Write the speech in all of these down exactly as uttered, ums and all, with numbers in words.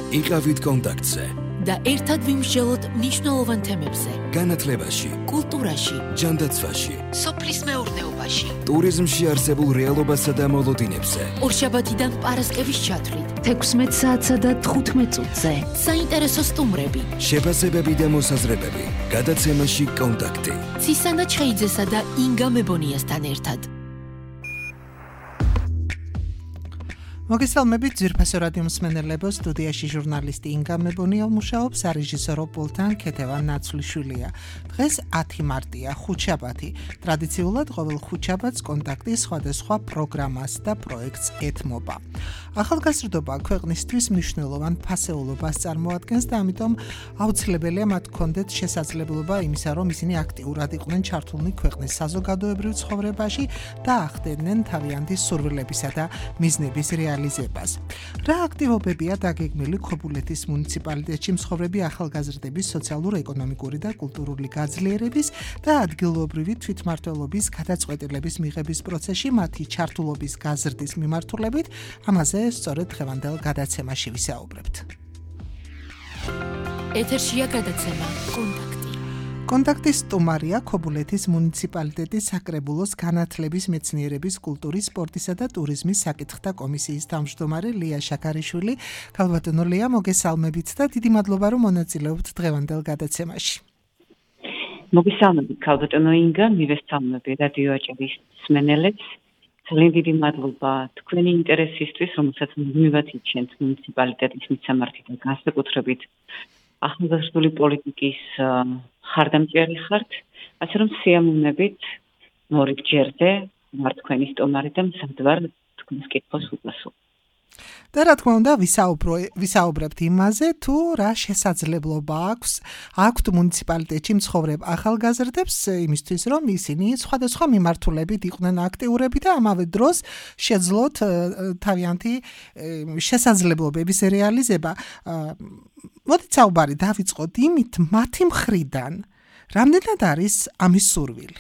იყავით კონტაქტზე და ერთად ვიმსჯელოთ მნიშვნელოვან თემებზე. განათლებაში, კულტურაში, ჯანდაცვაში, სოფლის მეურნეობაში, ტურიზმში არსებულ რეალობასა და მოლოდინებზე. ორშაბათიდან პარასკევის ჩათვლით, თექვსმეტ საათსა და თხუთმეტ წუთზე. საინტერესო სტუმრები, შეფასებები და მოსაზრებები. გადაცემაში კონტაქტი. ცისანა ჩხეიძესა და ინგა მებონიასთან ერთად. მოგესალმებით ძვირფასო რადიო მსმენელებო, სტუდიაში ჟურნალისტი ინგა მებონია მუშაობს, რეჟისორო პულტან ქეთევან ნაცვლიშვილია. დღეს ათი მარტია, ხუთშაბათი. ტრადიციულად ყოველ ხუთშაბათს კონტაქტი სხვადასხვა პროგრამას და პროექტს ეთმობა. ახალგაზრდობა ქვეყნისთვის მნიშვნელოვან ფასეულობას წარმოადგენს და ამიტომ აუცილებელია მათ გქონდეთ შესაძლებლობა იმისა, რომ ისინი აქტიურად იყვნენ ჩართულნი ქვეყნის საზოგადოებრივ ცხოვრებაში და ახდენდნენ თავიანთი სურვილებისა და მიზნების რეალიზებას. რა აქტივობებია დაგეგმილი ქობულეთის მუნიციპალიტეტში მცხოვრები ახალგაზრდების სოციალურ-ეკონომიკური და კულტურული გაძლიერების და ადგილობრივი თვითმმართველობის გადაწყვეტილების მიღების პროცესში მათი ჩართულობის გაზრდის მიმართულებით, ამაზე სწორედ დღევანდელ გადაცემაში ვისაუბრებთ. ეთერშია გადაცემა კონტაქტი. კონტაქტის სტუმარია ქობულეთის მუნიციპალიტეტის საკრებულოს განათლების, მეცნიერების, კულტურის, სპორტისა და ტურიზმის საკითხთა კომისიის თავმჯდომარე ლია შაქარიშვილი. ქალბატონო ლია, მოგესალმებით და დიდი მადლობა, რომ მონაწილეობთ დღევანდელ გადაცემაში. მოგესალმებით, ქალბატონო ინგა, მივესალმები რადიო აჭარის მსმენელებს. ძალიან დიდი მადლობა თქვენი ინტერესისთვის, რომელსაც მივაჩნიეთ მუნიციპალიტეტის მიცემართი და განსაკუთრებით ახალგაზრდული პოლიტიკის ხარდამჭერი ხართ, ასე რომ სიამოვნებით მორიგ ჯერზე ვარ თქვენი სტუმარი და მზად ვარ თქვენს კითხვას უპასუხო. და რა თქმა უნდა ვისაუბრებთ იმაზე, თუ რა შესაძლებლობა აქვს აქვთ მუნიციპალიტეტში მცხოვრებ ახალგაზრდებს იმისთვის, რომ ისინი სხვადასხვა მიმართულებით იყვნენ აქტიურები და ამავე დროს შეძლოთ თავიანთი შესაძლებლობების რეალიზება. მოდით საუბარი დავიწყოთ იმით, მათი მხრიდან რამდენად არის ამის სურვილი?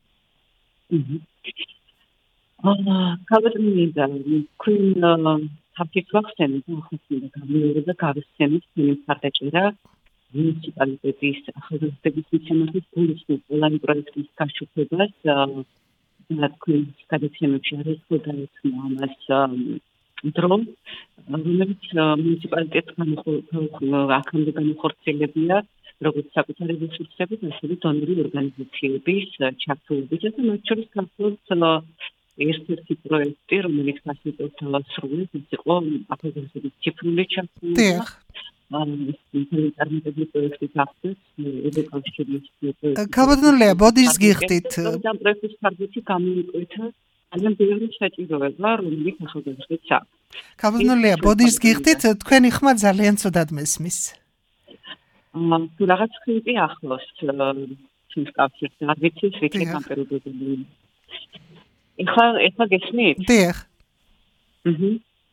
ქალბატონო თავის ვახსენებ ახალგაზრდა გამიორება გავისცემით მიმართაჭერა მუნიციპალიტეტის ახალგაზრდების მიცემართის გულისხმობ პლანი პროექტის გაშუქებას და თქვენს გადაცემებში არის გადაეცემა ამას დრო, რომელიც მუნიციპალიტეტს აქამდე განახორციელებია როგორც საკუთარი რესურსებით, ასევე დონორი ორგანიზაციების ჩართულობით და მათ შორის გახლავთ ერთ-ერთი პროექტი, რომელიც გასაკეთებელად სრულდება, ის იყო ახალგაზრდების ციფრული ჩართულობა. ინტერნეტის პროექტი გახდეს ედუკაციის. ქალბატონო ლია, ბოდიშს გიხდით. და პროექტის ფარგლებში გამოიკვეთა ძალიან ბევრი საჭიროება, რომელიც ახალგაზრდებს აქვს. ქალბატონო ლია, ბოდიშს გიხდით, თქვენი ხმა ძალიან ცუდად მესმის. თუ რაღაც ხილტი ახლოს ჩვენს კავშირს, არ ვიცი, რითი გამპერობებული. ეხლა ეხლა გესმით? დიახ. აჰა.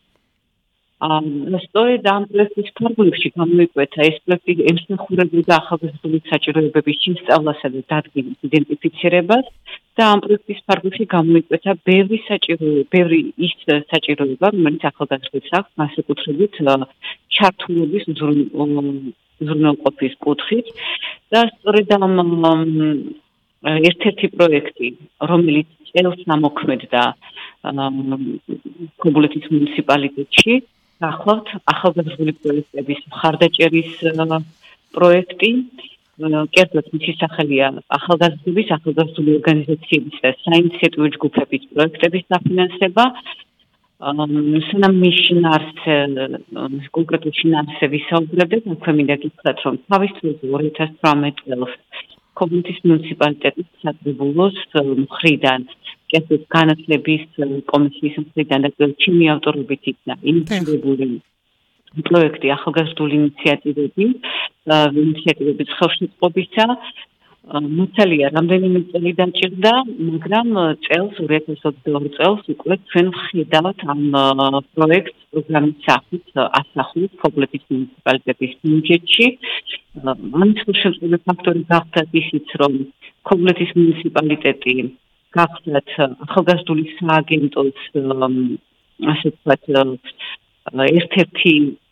ამ სწორედ ამ პროექტის ფარგლებში გამოიკვეთა ეს პროექტი ემსახურებოდა ახალგაზრდული საჭიროებების შესწავლასა და დადგენის იდენტიფიცირებას და ამ პროექტის ფარგლებში გამოიკვეთა ბევრი საჭიროება, ბევრი ის საჭიროება, რომელიც ახალგაზრდებს აქვს, განსაკუთრებით ჩართულობის უზრუნველყოფის კუთხით და სწორედ ამ ერთ-ერთი პროექტი, რომელიც წელს ამოქმედდა ქობულეთის მუნიციპალიტეტში, გახლავთ ახალგაზრდული პროექტების მხარდაჭერის პროექტი, კერძოდ მისი სახელია ახალგაზრდობის, ახალგაზრდული ორგანიზაციების და საინიციატივო ჯგუფების პროექტების დაფინანსება. სანამ მის შინაარსზე, კონკრეტულ შინაარსზე ვისაუბრებთ, აქვე მინდა გითხრათ, რომ თავის დროზე ორი ათას თვრამეტ წელს ქობულეთის მუნიციპალიტეტის საკრებულოს მხრიდან, კერძოდ განათლების კომისიის მხრიდან და ჩემი ავტორობით იქნა ინიციირებული პროექტი ახალგაზრდული ინიციატივები, ინიციატივების ხელშეწყობისა. მოცალია რამდენიმე წელი დაჭირდა, მაგრამ წელს ორი ათას ოცდაორი წელს უკვე ჩვენ ვხედავთ ამ პროექტს პროგრამის სახით ასახულს ქობულეთის მუნიციპალიტეტის ბიუჯეტში. ამის ხელშეწყობილი ფაქტორი გახდა ისიც, რომ ქობულეთის მუნიციპალიტეტი გახდათ ახალგაზრდული სააგენტოს ასე ვთქვათ ერთ-ერთი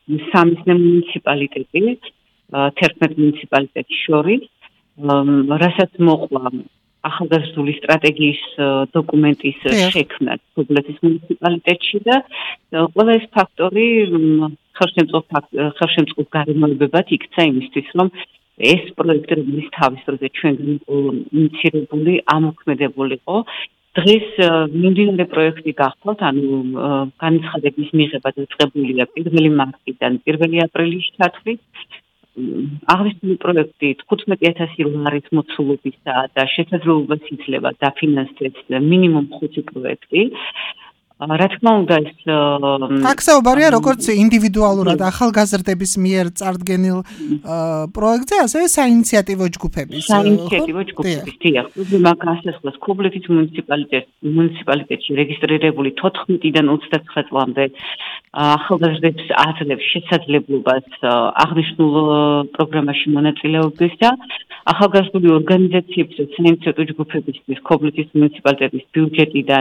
სამიზნე მუნიციპალიტეტი თერთმეტ მუნიციპალიტეტის შორის, რასაც მოყვა ახალგაზრდული სტრატეგიის დოკუმენტის შექმნა თბილისის მუნიციპალიტეტში და ყველა ეს ფაქტორი ხელშემწყობ გარემოებებად იქცა იმისთვის, რომ ეს პროექტი, რომელიც თავის დროზე ჩვენგან ინიცირებული, ამოქმედებულიყო, დღეს მიმდინარე პროექტი გახლავთ, ანუ განცხადების მიღება დაწყებულია პირველი მარტიდან პირველი აპრილის ჩათვლით. აღნიშნული პროექტი თხუთმეტი ათასი ლარის მოცულობისაა და შესაძლებლობას იძლევა დაფინანსდეს მინიმუმ ხუთი პროექტი. რა თქმა უნდა ეს ტაქსაობარია როგორც ინდივიდუალურად ახალგაზრდების მიერ წარდგენილ პროექტზე, ასევე საინიციატივო ჯგუფების. საინიციატივო ჯგუფების, დიახ. პრობლემა განსაზღვრა ქობულეთის მუნიციპალიტეტში რეგისტრირებული თოთხმეტიდან ოცდაცხრა წლამდე ახალგაზრდებს აძლევს შესაძლებლობას აღნიშნულ პროგრამაში მონაწილეობის და ახალგაზრდული ორგანიზაციების და საინიციატივო ჯგუფებისთვის ქობულეთის მუნიციპალიტეტის ბიუჯეტიდან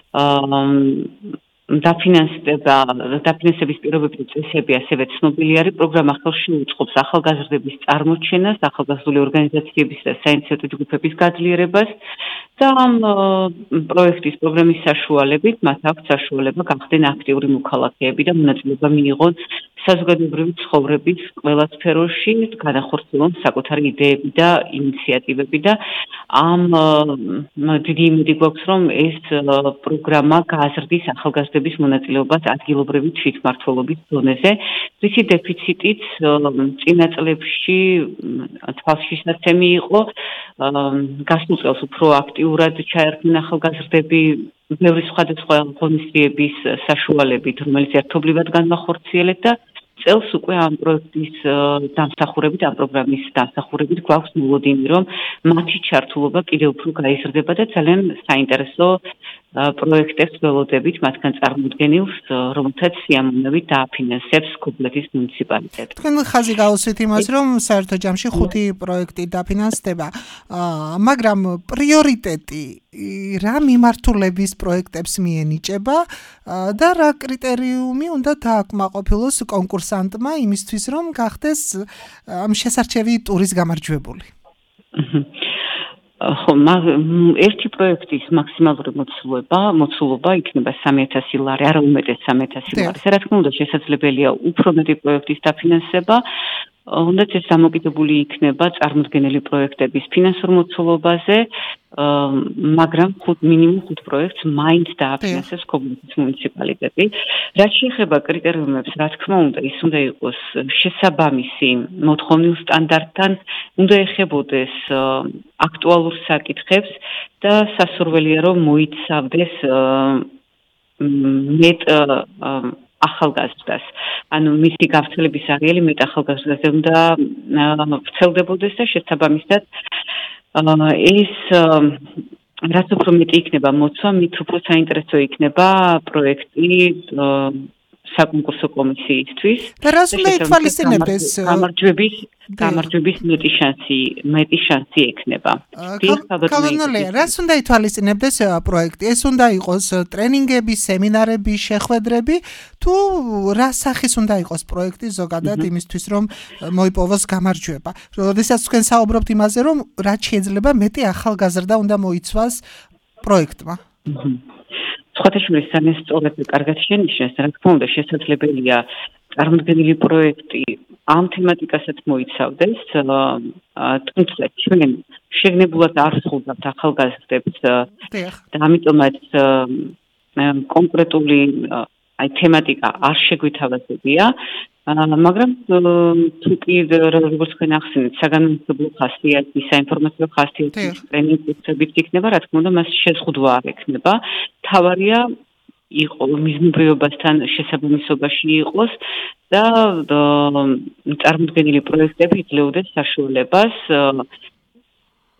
დაფინანსება დაფინანსების პირობები და წესები ასევე ცნობილი არის. პროგრამა ხელში უწყობს ახალგაზრდების წარმოჩენას, ახალგაზრდული ორგანიზაციების და საინიციატივო ჯგუფების გაძლიერებას და ამ პროექტის პროგრამის საშუალებით მათ აქვს საშუალება გახდნენ აქტიური მოქალაქეები და მონაწილეობა მიიღონ საზოგადოებრივი ცხოვრების ყველა სფეროში, განახორციელონ საკუთარი იდეები და ინიციატივები და ამ დიდი იმედი გვაქვს, რომ ეს პროგრამა გააზრდის ახალგაზრდების მონაწილეობას ადგილობრივი თვითმმართველობის დონეზე, რისი დეფიციტიც წინა წლებში თვალშისაცემი იყო. გასულ წელს უფრო აქტიურად ჩაერთნენ ახალგაზრდები ბევრი სხვადასხვა ღონისძიების საშუალებით, რომელიც ერთობლივად განმახორციელეთ და წელს უკვე ამ პროექტის დამსახურებით, ამ პროგრამის დამსახურებით გვაქვს მოლოდინი, რომ მათი ჩართულობა კიდევ უფრო გაიზრდება და ძალიან საინტერესო პროექტებს ველოდებით მათგან წარმოდგენილს, რომელთაც სიამოვნებით დააფინანსებს ქობულეთის მუნიციპალიტეტი. თქვენ ხაზი გაუსვით იმას, რომ საერთო ჯამში ხუთი პროექტი დაფინანსდება, მაგრამ პრიორიტეტი რა მიმართულების პროექტებს მიენიჭება და რა კრიტერიუმი უნდა დააკმაყოფილოს კონკურსანტმა იმისთვის, რომ გახდეს ამ შესარჩევი ტურის გამარჯვებული. ხო, ერთი პროექტის მაქსიმალური მოცულობა, მოცულობა იქნება სამი ათასი ლარი, არა უმეტეს სამი ათასი ლარი. რა თქმა უნდა, შესაძლებელია უფრო მეტი პროექტის დაფინანსება, უნდა ეს დამოკიდებული იქნება წარმოდგენილი პროექტების ფინანსურ მოცულობაზე, მაგრამ მინიმუმ ხუთ პროექტს მაინც დააფინანსებს ქობულეთის მუნიციპალიტეტი. რაც შეეხება კრიტერიუმებს, რა თქმა უნდა, ის უნდა იყოს შესაბამისი მოთხოვნილ სტანდარტთან, უნდა ეხებოდეს აქტუალურ საკითხებს და სასურველია რომ მოიცავდეს მეტ ახალგაზრდას. ანუ მისი გავრცელების არეალი მეტ ახალგაზრდაზე უნდა ვრცელდებოდეს და შესაბამისად ეს რაც უფრო მეტი იქნება მოცვა, მით უფრო საინტერესო იქნება პროექტი საკონკურსო კომისიისთვის. და რას უნდა ითვალისწინებდეს გამარჯვების გამარჯვების მეტი შანსი, მეტი შანსი ექნება. კალენდარია, რას უნდა ითვალისწინებდეს პროექტი? ეს უნდა იყოს ტრენინგები, სემინარები, შეხვედრები, თუ რა სახის უნდა იყოს პროექტი ზოგადად იმისთვის, რომ მოიპოვოს გამარჯვება. როდესაც თქვენ საუბრობთ იმაზე, რომ რაც შეიძლება მეტი ახალგაზრდა უნდა მოიცვას პროექტმა. სხვათაშორის ძალიან სწორად და კარგად შენიშნეს, რა თქმა უნდა, შესაძლებელია წარმოდგენილი პროექტი ამ თემატიკასაც მოიცავდეს, თუმცა ჩვენ შეგნებულად არ ვსხურდავთ ახალგაზრდებს და ამიტომაც კონკრეტული აი თემატიკა არ შეგვითავაზებია, მაგრამ თუ კი როგორც თქვენ ახსენეთ, საგანმანათლებლო ხასიათი, საინფორმაციო ხასიათი ტრენინგებით იქნება, რა თქმა უნდა, მას შეზღუდვა არ ექნება. თავარია იყო მიზნობრიობასთან შესაბამისობაში იყოს და წარმოდგენილი პროექტები იძლეოდეს საშუალებას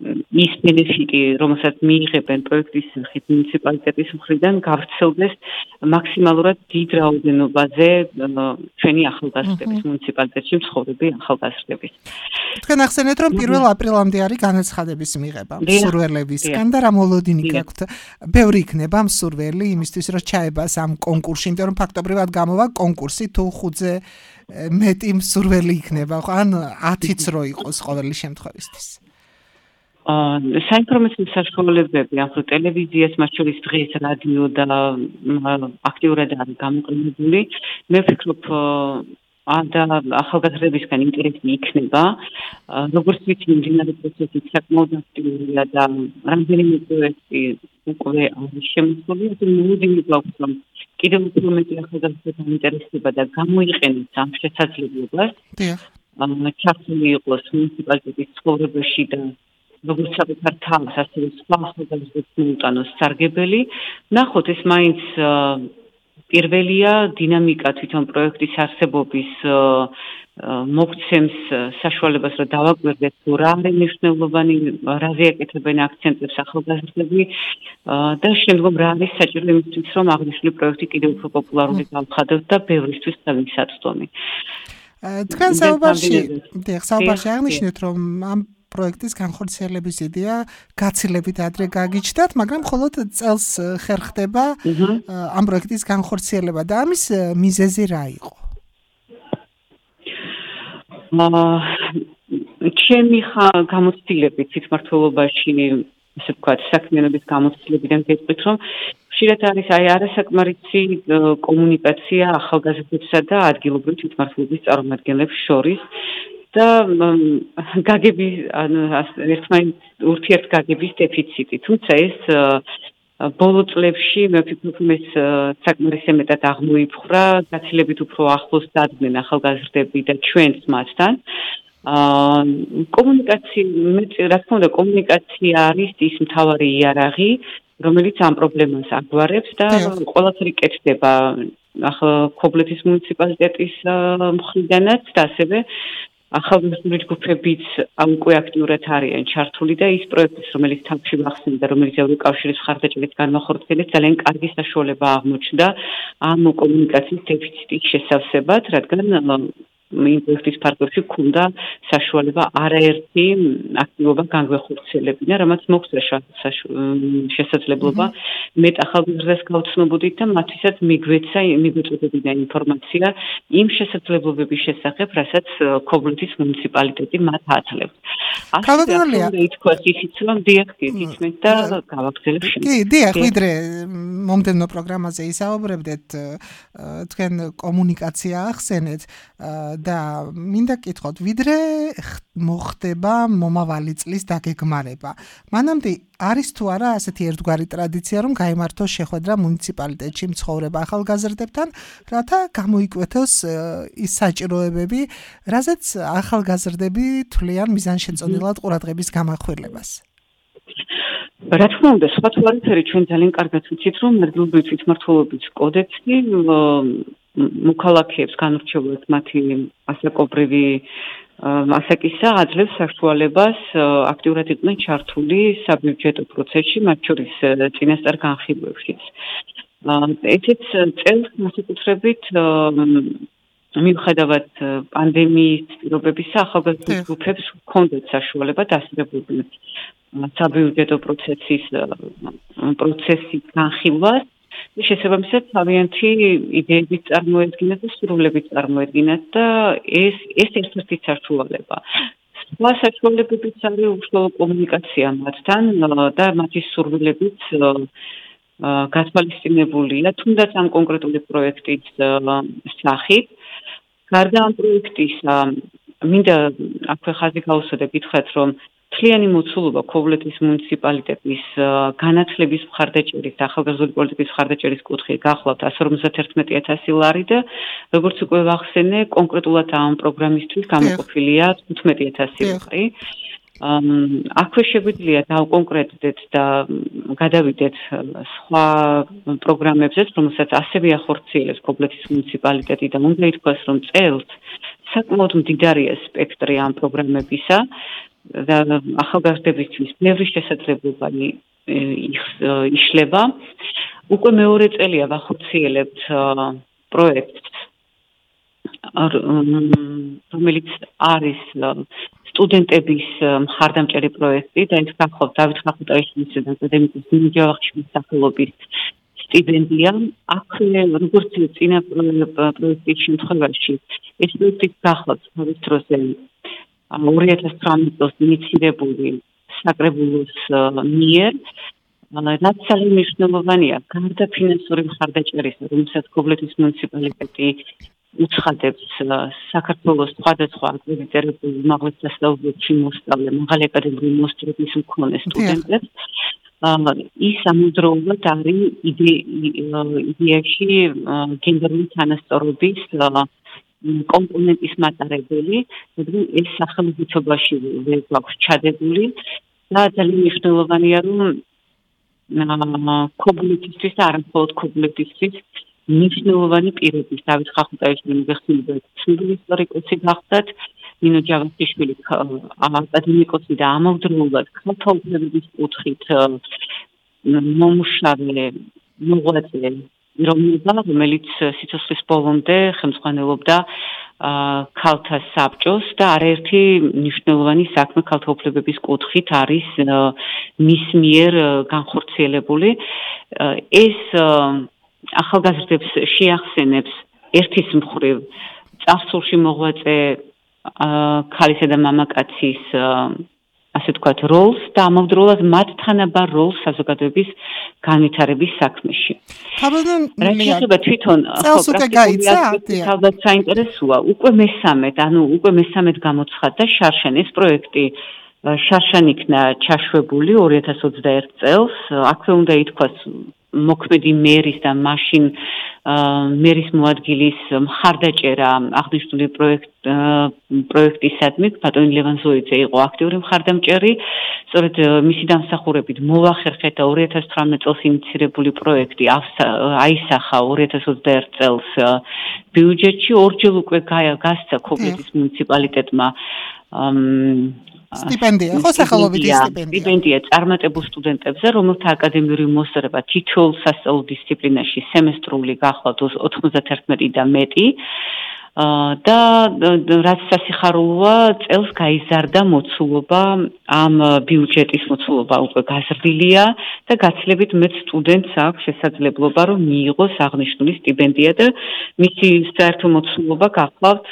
ის ბენეფიტი, რომელსაც მიიღებენ პროექტის სახით მუნიციპალიტეტის მხრიდან, გავრცელდეს მაქსიმალურად დიდ რაოდენობაზე ჩვენი ახალგაზრდების მუნიციპალიტეტში მცხოვრები ახალგაზრდების. თქვენ ახსენეთ, რომ პირველ აპრილამდე არის განაცხადების მიღება მსურველებისგან და რა მოლოდინი გაქვთ? ბევრი იქნება მსურველი იმისთვის, რომ ჩაებას ამ კონკურსში, იმიტომ რომ ფაქტობრივად გამოვა კონკურსი თუ ხუთზე მეტი მსურველი იქნება, ან ათიც რო იყოს ყოველი შემთხვევისთვის. საინფორმაციო საშუალებები, ახლა ტელევიზიას, მათ შორის დღეს რადიო და აქტიურად არის გამოყენებული. მე ვფიქრობ, და ახალგაზრდებისგან ინტერესი იქნება, როგორც ვიცი, მიმდინარე პროცესი საკმაოდ აქტიურია და რამდენიმე პროექტი უკვე არის შემოსული, მოლოდინი გვაქვს, რომ კიდევ უფრო მეტი ახალგაზრდა დაინტერესდება და გამოიყენოს ამ შესაძლებლობას. ჩართული იყოს მუნიციპალიტეტის ცხოვრებაში და როგორც საკუთარ თავს, ასევე სხვა ახალგაზრდებს მოუტანოს სარგებელი. ნახოთ, ეს მაინც პირველია დინამიკა თვითონ პროექტის არსებობის მოგცემს საშუალებას, რომ დავაკვირდეთ, თუ რა არის მნიშვნელოვანი, რაზე აკეთებენ აქცენტებს ახალგაზრდები და შემდგომ რა არის საჭირო იმისთვის, რომ აღნიშნული პროექტი კიდევ უფრო პოპულარული გავხადოთ და ბევრისთვის დავისაწვდომი. თქვენ საუბარში, საუბარში აღნიშნეთ, რომ ამ პროექტის განხორციელების იდეა გაცილებით ადრე გაგიჩნდათ, მაგრამ მხოლოდ წელს ხერხდება ამ პროექტის განხორციელება და ამის მიზეზი რა იყო? ჩემი გამოცდილებით თვითმმართველობაში, ასე ვთქვათ, საქმიანობის გამოცდილებიდან გეტყვით, რომ ხშირად არის აი არასაკმარისი კომუნიკაცია ახალგაზრდებსა და ადგილობრივი თვითმმართველობის წარმომადგენლებს შორის. და გაგები ერთმანეთს ურთიერთგაგების დეფიციტი. თუმცა ეს ბოლო წლებში მე ვფიქრობ, რომ ეს საკმარისად მეტად აღმოიფხვრა, გაცილებით უფრო ახლოს დადგნენ ახალგაზრდები და ჩვენც მათთან. კომუნიკაცია, რა თქმა უნდა, კომუნიკაცია არის ის მთავარი იარაღი, რომელიც ამ პრობლემას აგვარებს და ყველაფერი კეთდება ახლა ქობლეთის მუნიციპალიტეტის მხრიდანაც და ასევე ახალგაზრდული ჯგუფებიც უკვე აქტიურად არიან ჩართული და ის პროექტი, რომელიც თავში ვახსენე და რომელიც ევროკავშირის მხარდაჭერით განმახორციელეს, ძალიან კარგი საშუალება აღმოჩნდა ამ კომუნიკაციის დეფიციტის შესავსებად, რადგან იმ პროექტის ფარგლებში ქონდა საშუალება არაერთი აქტივობა განგვეხორციელებინა, რამაც მოგვწია შესაძლებლობა მეტ ახალგაზრდას გავცნობოდით და მათთვისაც მიგვეცა მიგვეწოდებინა ინფორმაცია იმ შესაძლებლობების შესახებ, რასაც ქობლეთის მუნიციპალიტეტი მათ აძლევს. ქალბატონია, ითქვა ისიც, რომ დიახ, გითხრით და გავაგრძელებ შემდეგ. კი, დიახ, ვიდრე მომდევნო პროგრამაზე ისაუბრებდეთ, თქვენ კომუნიკაცია ახსენეთ და მინდა კითხოთ, ვიდრე მოხდება მომავალი წლის დაგეგმარება. მანამდე არის თუ არა ასეთი ერთგვარი ტრადიცია, რომ გაიმართოს შეხვედრა მუნიციპალიტეტში მცხოვრებ ახალგაზრდებთან, რათა გამოიკვეთოს ის საჭიროებები, რაზეც ახალგაზრდები თვლიან მიზანშეწონილად ყურადღების გამახვილებას. რა თქმა უნდა, სხვა თუ არაფერი, ჩვენ ძალიან კარგად ვიცით, რომ ადგილობრივი თვითმმართველობის კოდექსი მოქალაქეებს განურჩევლად მათი ასაკობრივი ასაკისა აძლევს საშუალებას აქტიურად იყვნენ ჩართული საბიუჯეტო პროცესში, მათ შორის წინასწარ განხილვებშიც. ესეც წელს განსაკუთრებით მიუხედავად პანდემიის პირობებისა, ახალგაზრდა ჯგუფებს ჰქონდათ საშუალება დასრულებულნი საბიუჯეტო პროცესის პროცესის განხილვას. შესაბამისად, თავიანთი იდეების წარმოედგინათ და სურვილების წარმოედგინათ და ეს ეს ერთ-ერთი საშუალება. სხვა საშუალებებიც არის უშუალო კომუნიკაცია მათთან და მათი სურვილებიც გათვალისწინებულია, თუნდაც ამ კონკრეტული პროექტის სახით. გარდა ამ პროექტისა, მინდა აქვე ხაზი გაუსვა და გითხრათ, რომ მთლიანი მოცულობა ქობლეთის მუნიციპალიტეტის განათლების მხარდაჭერის და ახალგაზრდული პოლიტიკის მხარდაჭერის კუთხე გახლავთ εκατს ორმოცდაათი ათასი ლარი და როგორც უკვე ვახსენე, კონკრეტულად ამ პროგრამისთვის გამოყოფილია თხუთმეტი ათასი ლარი. აქვე შეგვიძლია დავკონკრეტდეთ და გადავიდეთ სხვა პროგრამებზეც, რომელსაც ასევე ახორციელებს ქობლეთის მუნიციპალიტეტი და უნდა ითქვას, რომ წელს საკმაოდ მდიდარია სპექტრი ამ პროგრამებისა და ახალგაზრდებისთვის ბევრი შესაძლებლობა იშლება. უკვე მეორე წელია ვახორციელებთ პროექტს, რომელიც არის სტუდენტების მხარდამჭერი პროექტი და ის გახლავთ დავით ხახუტაიშვილის და აკადემიკოს ნინო ჯავახიშვილის სახელობის სტიპენდია. აქვე როგორც წინა პროექტის შემთხვევაში ეს პროექტი გახლავთ თავის დროზე ორი ათას თვრამეტ წელს ინიცირებული საკრებულოს მიერ, რაც ძალიან მნიშვნელოვანია გარდა ფინანსური მხარდაჭერისა, რომელსაც გობლეთის მუნიციპალიტეტი უცხადებს საქართველოს სხვადასხვა აკრედიტებულ უმაღლეს სასწავლებლებში მოსწავლე მაღალი აკადემიური მოსწავლეების მქონე სტუდენტებს. ის ამავდროულად არის იდეაში გენდერული თანასწორობის კომპონენტის მატარებელი, მაგრამ ეს სახელმწიფოში ვერ გვაქვს ჩადებული და ძალიან მნიშვნელოვანია, რომ ქობულეთისთვის და არა მხოლოდ ქობულეთისთვის მნიშვნელოვანი პირები, დავით ხახუტაიშვილი მოგეხსენებათ, ცნობილი ისტორიკოსი გახდათ, ნინო ჯავახიშვილი აკადემიკოსი და ამავდროულად ქალთა უფლებების კუთხით მომუშავე მოღვაწე პიროვნება, რომელიც სიცოცხლის ბოლომდე ხელმძღვანელობდა ქალთა საბჭოს და არაერთი მნიშვნელოვანი საქმე ქალთა უფლებების კუთხით არის მის მიერ განხორციელებული. ეს ახალგაზრდებს შეახსენებს ერთის მხრივ წარსულში მოღვაწე ქალისა და მამაკაცის ასე ვთქვათ როლს და ამავდროულად მათ თანაბარ როლს საზოგადოების განვითარების საქმეში. რა შეიძლება თვითონ წელს უკვე გაიცა? ალბათ საინტერესოა. უკვე მესამედ, ანუ უკვე მესამედ გამოცხადდა შარშან ეს პროექტი. შარშან იქნა ჩაშვებული ორი ათას ოცდაერთ წელს. აქვე უნდა ითქვას მოქმედი მერის და მაშინ მერის მოადგილის მხარდაჭერა აღნიშნული პროექტ პროექტისადმი ბატონი ლევან ზოიძე იყო აქტიური მხარდამჭერი. სწორედ მისი დამსახურებით მოვახერხეთ და ორი ათას თვრამეტ წელს ინიცირებული პროექტი აისახა ორი ათას ოცდაერთ წელს ბიუჯეტში. ორჯერ უკვე გასცა ქობულეთის მუნიციპალიტეტმა სტიპენდია, ხო სახელობითი სტიპენდია. სტიპენდია წარმატებულ სტუდენტებზე, რომელთა აკადემიური მოსწრება თითოეულ სასწავლო დისციპლინაში სემესტრული გახლავთ ოთხმოცდათერთმეტი და მეტი. და რაც სასიხარულოა, წელს გაიზარდა მოცულობა, ამ ბიუჯეტის მოცულობა უკვე გაზრდილია და გაცილებით მეტ სტუდენტს აქვს შესაძლებლობა, რომ მიიღოს აღნიშნული სტიპენდია და მისი საერთო მოცულობა გახლავთ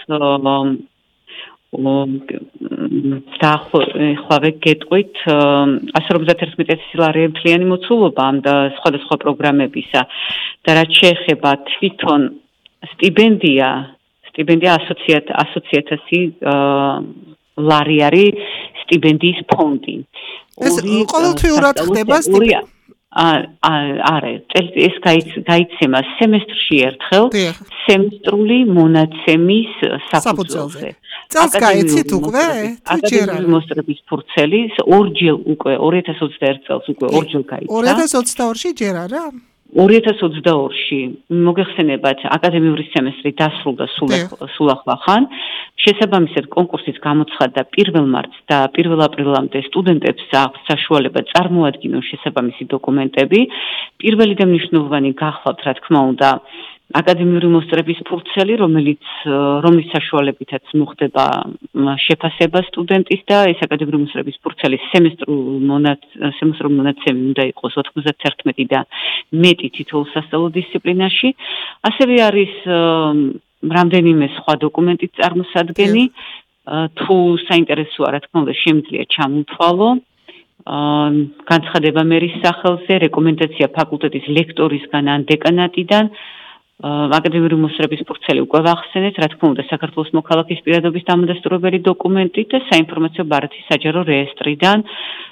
და ახლავე გეტყვით ასი ორმოცდათერთმეტ ლარი მთლიანი მოცულობა ამ და სხვადასხვა პროგრამებისა და რაც შეეხება თვითონ სტიპენდია სტიპენდია ასოციაციათასი ლარი არის სტიპენდიის ფონდი. ეს ყოველთვიურად ხდება სტიპენდია? არა, ეს გაიცემა სემესტრში ერთხელ სემესტრული მონაცემის საფუძველზე. წელს გაიცით უკვე? აკადემიური მოსწრების ფურცელი ორჯერ უკვე ორი ათას ოცდაერთ წელს უკვე ორჯერ გაიცა. ორი ათას ოცდაორში ჯერ არა? ორი ათას ოცდაორში მოგეხსენებათ აკადემიური სემესტრი დასრულდა სულ ახლახან. შესაბამისად კონკურსის გამოცხადდა პირველ მარტს და პირველ აპრილამდე სტუდენტებს აქვს საშუალება წარმოადგინონ შესაბამისი დოკუმენტები. პირველი და მნიშვნელოვანი გახლავთ, რა თქმა უნდა, აკადემიური მოსწრების ფურცელი, რომელიც რომლის საშუალებითაც მოხდება შეფასება სტუდენტის და ეს აკადემიური მოსწრების ფურცელი სემესტრულ მონაცემი უნდა იყოს ოთხმოცდათერთმეტი და მეტი თითოეულ სასწავლო დისციპლინაში. ასევე არის რამდენიმე სხვა დოკუმენტის წარმოსადგენი. თუ საინტერესოა, რა თქმა უნდა, შემიძლია ჩამოთვალო. განცხადება მერის სახელზე, რეკომენდაცია ფაკულტეტის ლექტორისგან ან დეკანატიდან. აკადემიური მოსწრების ფურცელი უკვე ვახსენეთ, რა თქმა უნდა, საქართველოს მოქალაქის პირადობის დამადასტურებელი დოკუმენტი და საინფორმაციო ბარათის საჯარო რეესტრიდან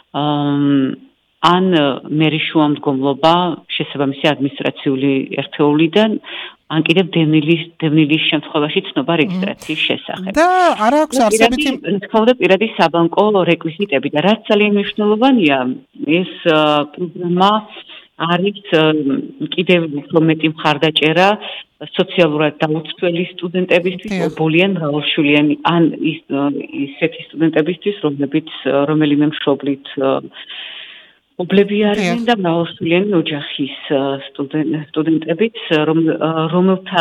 ან მერის შუამდგომლობა შესაბამისი ადმინისტრაციული ერთეულიდან, ან კიდევ დევნილის შემთხვევაში ცნობა რეგისტრაციის შესახებ. და არ აქვს არსებითი, რა თქმა უნდა, პირადი საბანკო რეკვიზიტები და რაც ძალიან მნიშვნელოვანია, ეს პროგრამა არის კიდევ უფრო მეტი მხარდაჭერა სოციალურად დაუცველი სტუდენტებისთვის, ბოლიან მრავალშვილიანი ან ისეთი სტუდენტებისთვის, რომლებიც რომელიმე მშობლით ობლები არიან და მრავალშვილიანი ოჯახის სტუდენტებიც, რომელთა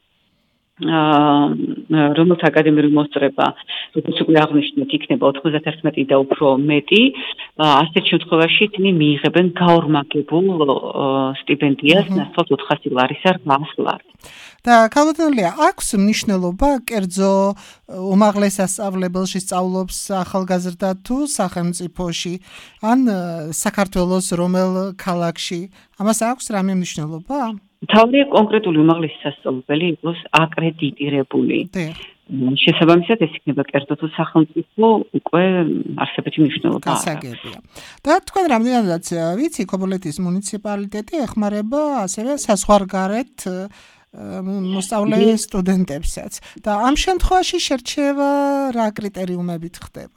რომელთა აკადემიური მოსწრება, როგორც უკვე აღნიშნეთ, იქნება ოთხმოცდათერთმეტი და უფრო მეტი, ასეთ შემთხვევაში ისინი მიიღებენ გაორმაგებულ სტიპენდიას ნაცვლად ოთხასი ლარის არ ათას ლარი. და ქალბატონია, აქვს მნიშვნელობა კერძო უმაღლეს სასწავლებელში სწავლობს ახალგაზრდა თუ სახელმწიფოში ან საქართველოს რომელ ქალაქში? ამას აქვს რამე მნიშვნელობა? თავი კონკრეტული უმაღლესი სასწავლებელი იყოს აკრედიტირებული. შესაბამისად ეს იქნება კერძო თუ სახელმწიფო უკვე არსებითი მნიშვნელობა აქვს. გასაგებია. და თქვენ რამდენადაც ვიცი, ქობულეთის მუნიციპალიტეტი ეხმარება ასევე საზღვარგარეთ მოსწავლე სტუდენტებსაც. და ამ შემთხვევაში შერჩევა რა კრიტერიუმებით ხდება?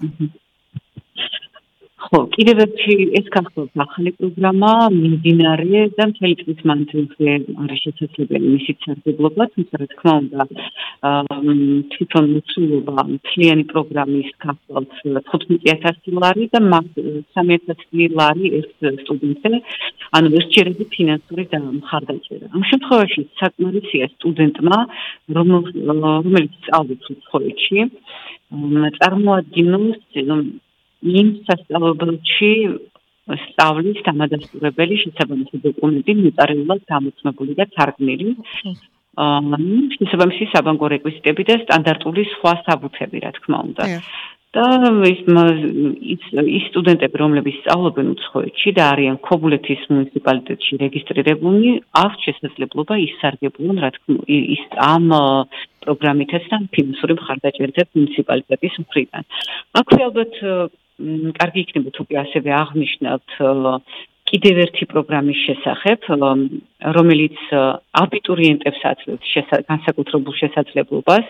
ხო, კიდევ ერთი ეს გახლავთ ახალი პროგრამა, მიმდინარე და მთელი წლის მანძილზე არის შესაძლებელი მისი სარგებლობა, თუმცა რა თქმა უნდა, თვითონ მოცულობა მთლიანი პროგრამის გახლავთ თხუთმეტი ათასი ლარი და სამი ათასი ლარი ერთ სტუდენტზე, ანუ ერთჯერადი ფინანსური მხარდაჭერა. ამ შემთხვევაში საკმარისია სტუდენტმა, რომელიც სწავლობს უცხოეთში, წარმოადგინოს იმ სასწავლებელში სწავლის დამადასტურებელი შესაბამისი დოკუმენტი ნოტარიულად დამოწმებული და თარგმნილი, შესაბამისი საბანკო რეკვიზიტები და სტანდარტული სხვა საბუთები, რა თქმა უნდა. და ის ის სტუდენტები, რომლებიც სწავლობენ უცხოეთში და არიან ქობულეთის მუნიციპალიტეტში რეგისტრირებულნი, აქვს შესაძლებლობა ისარგებლონ, რა თქმა უნდა, ის ამ პროგრამითაც და ფინანსური მხარდაჭერით მუნიციპალიტეტის მხრიდან. აქვე ალბათ კარგი იქნება თუ კი ასევე აღნიშნავთ კიდევ ერთი პროგრამის შესახებ, რომელიც აბიტურიენტებს აძლევს განსაკუთრებულ შესაძლებლობას.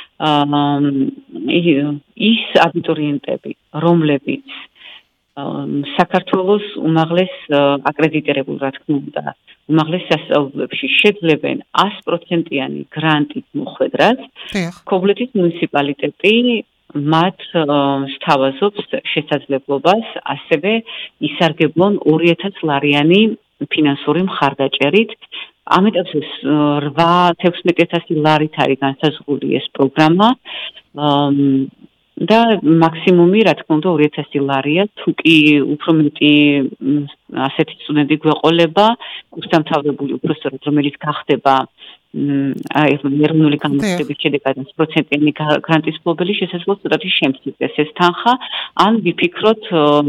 ის აბიტურიენტები, რომლებიც საქართველოს უმაღლეს აკრედიტირებულ, რა თქმა უნდა, უმაღლეს სასწავლებლებში შეძლებენ ათი პროცენტიანი გრანტით მოხვედრას, ქობულეთის მუნიციპალიტეტი მათ სთავაზობს შესაძლებლობას ასევე ისარგებლონ ორი ათასი ლარიანი ფინანსური მხარდაჭერით. ამ ეტაპზე რვა თექვსმეტი ათასი ლარით არის განსაზღვრული ეს პროგრამა და მაქსიმუმი, რა თქმა უნდა, ორი ათასი ლარია, თუ კი უფრო მეტი ასეთი სტუდენტი გვეყოლება, კურსდამთავრებული უпростоრად, რომელიც გახდება აი ეროვნული განათლების შედეგად პროცენტიანი გრანტის მფლობელი, შესაძლოა ცოტათი შემცირდეს ეს თანხა, ან ვიფიქროთ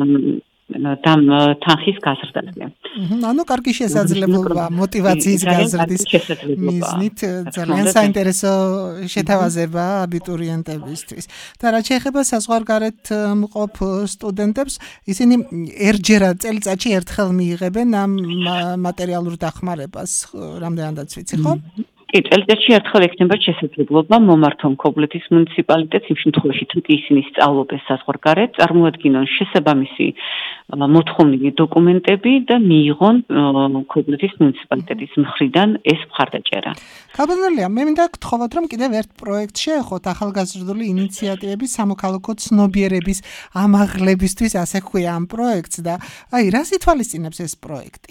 თანხის გაზრდაზე. ანუ კარგი შესაძლებლობა მოტივაციის გაზრდის მიზნით ძალიან საინტერესო შეთავაზება აბიტურიენტებისთვის. და რაც შეეხება საზღვარგარეთ მყოფ სტუდენტებს, ისინი ერთჯერად წელიწადში ერთხელ მიიღებენ ამ მატერიალურ დახმარებას, რამდენადაც ვიცი, ხო? კი, წელიწადში ერთხელ ექნება შესაძლებლობა მომართონ ქობულეთის მუნიციპალიტეტს, იმ შემთხვევაში თუ კი ისინი სწავლობენ საზღვარგარეთ, წარმოადგინონ შესაბამისი მოთხოვნილი დოკუმენტები და მიიღონ ქობულეთის მუნიციპალიტეტის მხრიდან ეს მხარდაჭერა. ქალბატონია, მე მინდა გთხოვოთ, რომ კიდევ ერთ პროექტ შეეხოთ ახალგაზრდული ინიციატივების სამოქალაქო ცნობიერების ამაღლებისთვის, ასე ქვია ამ პროექტს და აი, რას ითვალისწინებს ეს პროექტი?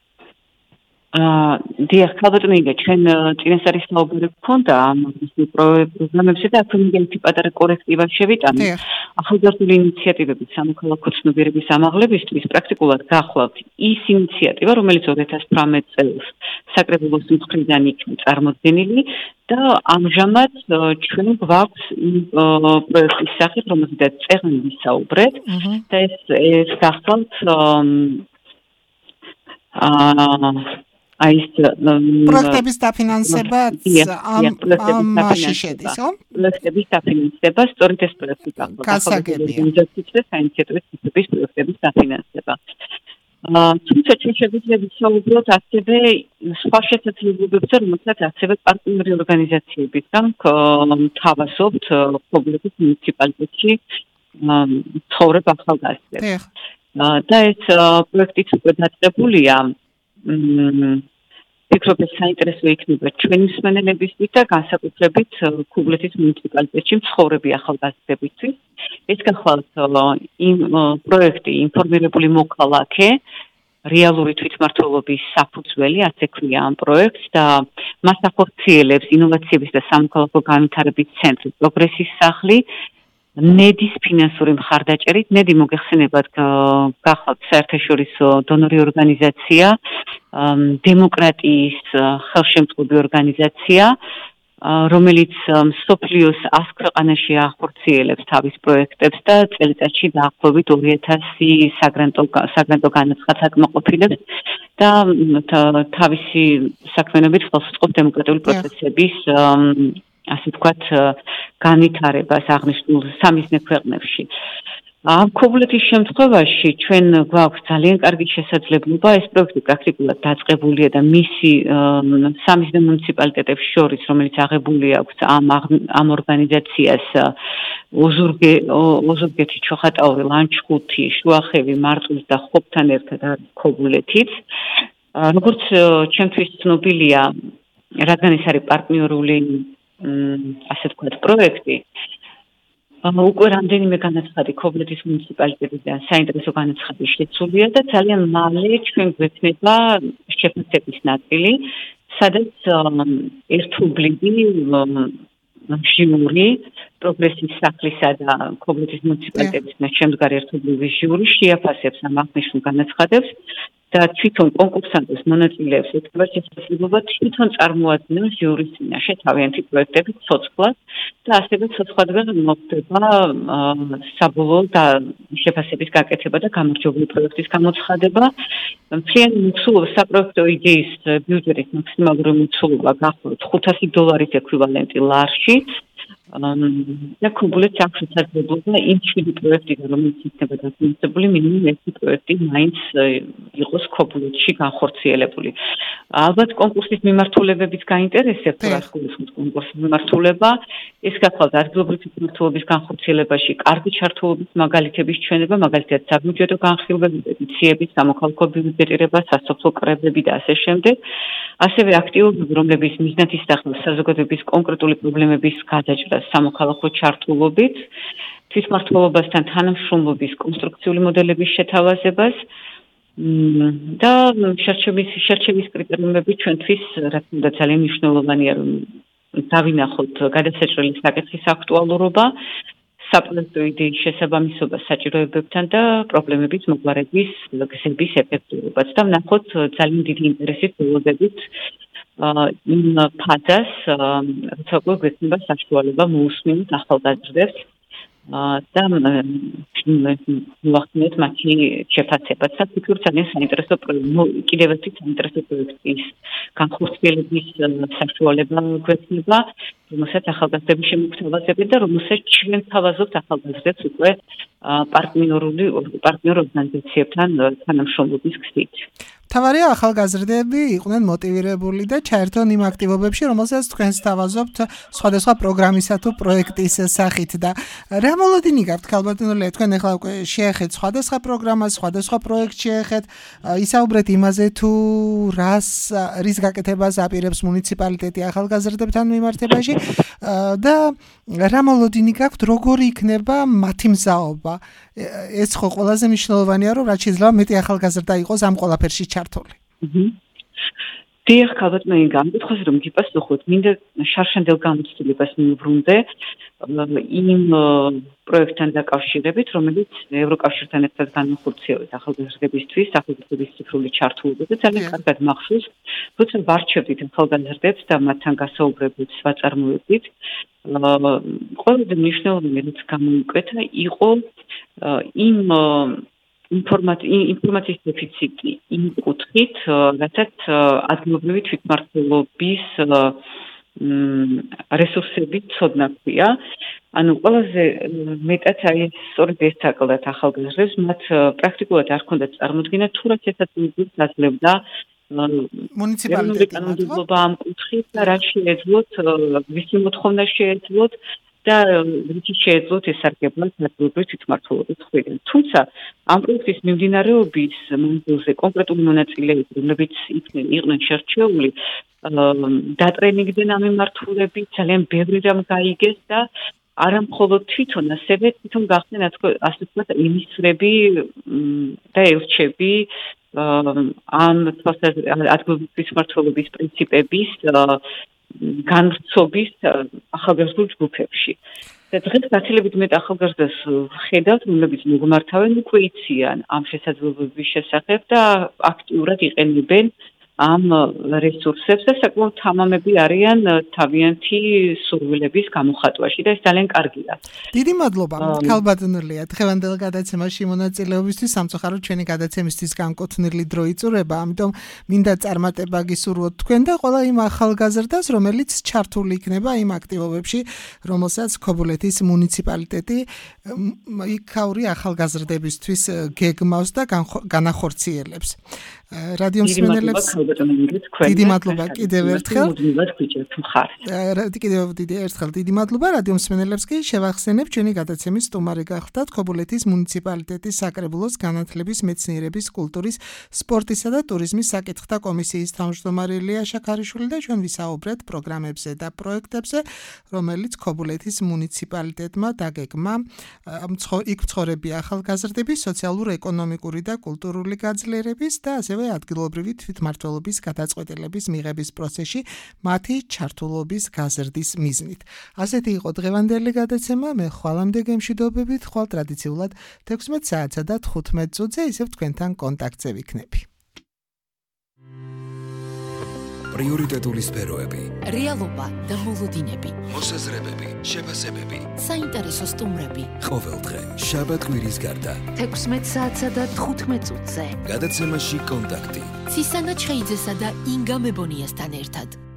აა დიახ, ქალბატონია, ჩვენ წინასწარი საუბარი გქონდა ამ პროგრამებზე და აქ ერთი პატარა კორექტივა შევიტანე. ახალგაზრდული ინიციატივების სამოქალაქო ცნობიერების ამაღლებისთვის პრაქტიკულად გახლავთ ის ინიციატივა, რომელიც ორი ათას თვრამეტ წელს საკრებულოს მხრიდან იქნა წარმოდგენილი და ამჟამად ჩვენ გვაქვს პროექტის სახით, რომელზედაც წეგნი ვისაუბრეთ და ეს ეს გახლავთ აა აი ეს პროექტების დაფინანსება ამ მასში შედის, ხო? პროექტების დაფინანსება, სწორედ ეს პროექტი გახლავთ. გასაგებია. საინიციატივო პროექტების დაფინანსება. თუმცა ჩვენ შეგვიძლია ვისაუბროთ ასევე სხვა შესაძლებლობებზე, რომელსაც ასევე პარტნიორი ორგანიზაციებისგან თავაზობთ ქობულეთის მუნიციპალიტეტში ცხოვრებ ახალგაზრდებს. და ეს პროექტიც უკვე დაწყებულია ფიქრობ, ეს საინტერესო იქნება ჩვენი მსმენელებისთვის და განსაკუთრებით ქობულეთის მუნიციპალიტეტში მცხოვრები ახალგაზრდებისთვის. ეს გახლავთ იმ პროექტი ინფორმირებული მოქალაქე, რეალური თვითმმართველობის საფუძველი, ასე ქვია ამ პროექტს და მას ახორციელებს ინოვაციების და სამოქალაქო განვითარების ცენტრი პროგრესის სახლი. ნედის ფინანსური მხარდაჭერით, ნედი მოგეხსენებათ გახლავთ საერთაშორისო დონორი ორგანიზაცია, დემოკრატიის ხელშემწყობი ორგანიზაცია, რომელიც მსოფლიოს ას ქვეყანაში ახორციელებს თავის პროექტებს და წელიწადში დაახლოებით ორი ათასი საგრანტო საგრანტო განაცხადს აკმაყოფილებს და თავისი საქმიანობით ხელს უწყობს დემოკრატიული პროცესების ასე ვთქვათ, განვითარებას აღნიშნულ სამიზნე ქვეყნებში. ამ ქობულეთის შემთხვევაში ჩვენ გვაქვს ძალიან კარგი შესაძლებლობა ეს პროექტი პრაქტიკულად დაწყებულია და მისი სამიზნე მუნიციპალიტეტებს შორის, რომელიც აღებული აქვს ამ ამ ორგანიზაციას ოზურგე ოზურგეთი, ჩოხატაური, ლანჩხუთი, შუახევი, მარტვილის და ხობთან ერთად არის ქობულეთიც. როგორც ჩემთვის ცნობილია, რადგან ეს არის პარტნიორული ასე ვთქვათ პროექტი, უკვე რამდენიმე განაცხადი ქობულეთის მუნიციპალიტეტიდან საინტერესო განაცხადი შეცვლია და ძალიან მალე ჩვენ გვექნება შეფასების ნაწილი, სადაც ერთობლივი ჟიური პროგრესის სახლისა და ქობულეთის მუნიციპალიტეტის შემდგარი ერთობლივი ჟიური შეაფასებს ამ აღნიშნულ განაცხადებს და თვითონ კონკურსანტებს მონაწილეებს ეთქვა შესაძლებლობა თვითონ წარმოადგინონ ჟიურის წინაშე თავიანთი პროექტების ცოცხლად და ასევე ცოცხლადღა მოხდება საბოლოო და შეფასების გაკეთება და გამარჯვებული პროექტის გამოცხადება. მთლიანი მოცულობა საპროექტო იდეის ბიუჯეტის მაქსიმალური მოცულობა გახლავთ ხუთასი დოლარის ექვივალენტი ლარში. და ქობულეთს აქვს შესაძლებლობა იმ შვიდი პროექტიდან, რომელიც იქნება დაფინანსებული, მინიმუმ ერთი პროექტი მაინც იყოს ქობულეთში განხორციელებული. ალბათ კონკურსის მიმართულებების გაინტერესებთ, რაც გულისხმობს კონკურსის მიმართულება, ეს გახლავთ ადგილობრივი თვითმმართველობის განხორციელებაში კარგი ჩართულობის მაგალითების ჩვენება, მაგალითად საბიუჯეტო განხილვები, პეტიციების, სამოქალაქო ბიუჯეტირება, სასოფლო კრებები და ასე შემდეგ. ასევე აქტივობები, რომლებიც მიზნად ისახავს საზოგადოების კონკრეტული პრობლემების გადაჭრას სამოქალაქო ჩართულობით, თვითმმართველობასთან თანამშრომლობის კონსტრუქციული მოდელების შეთავაზებას და შერჩევის შერჩევის კრიტერიუმები ჩვენთვის რაც უნდა ძალიან მნიშვნელოვანია, რომ დავინახოთ გადასაჭრელი საკითხის აქტუალურობა, საპროექტო იდეის შესაბამისობა საჭიროებებთან და პრობლემების მოგვარების გზების ეფექტურობაც და ვნახოთ ძალიან დიდი ინტერესით ველოდებით იმ ფაზას, როცა უკვე გვექნება საშუალება მოусმინოთ ახალგაზრდებს და მოვახდინოთ მათი შეფასებაც. საფიქრობ ძალიან საინტერესო კიდევ ერთი საინტერესო პროექტის განხორციელების საშუალება გვექნება, რომელსაც ახალგაზრდები შემოგთავაზებენ და რომელსაც ჩვენ თავაზობთ ახალგაზრდებს უკვე პარტნიორული პარტნიორ ორგანიზაციებთან თანამშრომლობის გზით. თავარია ახალგაზრდები იყვნენ მოტივირებული და ჩაერთონ იმ აქტივობებში, რომელსაც თქვენს თავაზობთ სხვადასხვა პროგრამისა თუ პროექტის სახით და რა მოლოდინი გაქვთ ქალბატონო, თქვენ ახლა უკვე შეეხეთ სხვადასხვა პროგრამას, სხვადასხვა პროექტს შეეხეთ, ისაუბრეთ იმაზე თუ რას რის გაკეთებას აპირებს მუნიციპალიტეტი ახალგაზრდებთან მიმართებაში და რა მოლოდინი გაქვთ, როგორი იქნება მათი მზაობა. ეს ხო ყველაზე მნიშვნელოვანია, რომ რაც შეიძლება მეტი ახალგაზრდა იყოს ამ ყველაფერში ჩართული. დიახ, ქალბატონო, გამიგითხოს რომ გიპასუხოთ, მინდა შარშანდელ გამოცდილებას მივუბრუნდე იმ პროექტთან დაკავშირებით, რომელიც ევროკავშირთან ერთად განახორციელებს ახალგაზრდებისთვის, ახალგაზრდების ციფრული ჩართულობა და ძალიან კარგად მახსოვს, როცა ვარჩევდით ახალგაზრდებს და მათთან გასაუბრებით ვაწარმოებდით, ყველაზე მნიშვნელოვანი რაც გამოიკვეთა იყო იმ ინფორმაციის დეფიციტი იმ კუთხით, რასაც ადგილობრივი თვითმმართველობის რესურსები ცოდნა ქვია. ანუ ყველაზე მეტად აი სწორედ ეს აკლდათ ახალგაზრდებს, მათ პრაქტიკულად არ ჰქონდათ წარმოდგენა თუ რა შესაძლებლობას აძლევდა მუნიციპალიტეტი ამ კუთხით და რა შეეძლოთ, ვისი მოთხოვნა შეეძლოთ და რითი შეეძლოთ ესარგებლოთ ადგილობრივი თვითმმართველობის მხრიდან. თუმცა ამ პროექტის მიმდინარეობის მანძილზე კონკრეტული მონაწილეები, რომლებიც იქნენ იყვნენ შერჩეული, დატრენინგდნენ ამ მიმართულებით, ძალიან ბევრი რამ გაიგეს და არა მხოლოდ თვითონ, ასევე თვითონ გახდნენ ასე ვთქვათ ინისტრები და ელჩები ამ ადგილობრივი თვითმმართველობის პრინციპების განვრცობის ახალგაზრდულ ჯგუფებში. და დღეს გაცილებით მეტ ახალგაზრდას ხედავთ, რომლებიც მოგმართავენ უკვე იციან ამ შესაძლებლობების შესახებ და აქტიურად იყენებენ ამ რესურსებს და საკმაოდ თამამები არიან თავიანთი სურვილების გამოხატვაში და ეს ძალიან კარგია. დიდი მადლობა ქალბატონელია დღევანდელ გადაცემაში მონაწილეობისთვის. სამწუხაროდ ჩვენი გადაცემისთვის განკუთვნილი დრო იწურება, ამიტომ მინდა წარმატება გისურვოთ თქვენ და ყველა იმ ახალგაზრდას, რომელიც ჩართული იქნება იმ აქტივობებში, რომელსაც ქობულეთის მუნიციპალიტეტი იქაური ახალგაზრდებისთვის გეგმავს და განახორციელებს. რადიო მსმენელებს დიდი მადლობა კიდევ ერთხელ. კიდევ დიდი ერთხელ დიდი მადლობა რადიო მსმენელებს კი შევახსენებ ჩვენი გადაცემის სტუმარი გახლდათ ქობულეთის მუნიციპალიტეტის საკრებულოს განათლების, მეცნიერების, კულტურის, სპორტისა და ტურიზმის საკითხთა კომისიის თავმჯდომარე ლია შაქარიშვილი და ჩვენ ვისაუბრეთ პროგრამებზე და პროექტებზე, რომელიც ქობულეთის მუნიციპალიტეტმა დაგეგმა იქ მცხოვრები ახალგაზრდების სოციალურ-ეკონომიკური და კულტურული გაძლიერების და ასევე ადგილობრივი თვითმმართველობის გადაწყვეტილების მიღების პროცესში მათი ჩართულობის გაზრდის მიზნით. ასეთი იყო დღევანდელი გადაცემა. მე ხვალამდე გემშვიდობებით, ხვალ ტრადიციულად თექვსმეტ საათსა და თხუთმეტ წუთზე ისევ თქვენთან კონტაქტზე ვიქნები. პრიორიტეტული სფეროები, რეალობა და მოლოდინები, მოსაზრებები, შეფასებები, საინტერესო სტუმრები. ყოველდღე შაბათ-კვირის გარდა თექვსმეტ საათსა და თხუთმეტ წუთზე. გადაცემაში კონტაქტი. ცისანა ჩხეიძესა და ინგა მებონიასთან ერთად.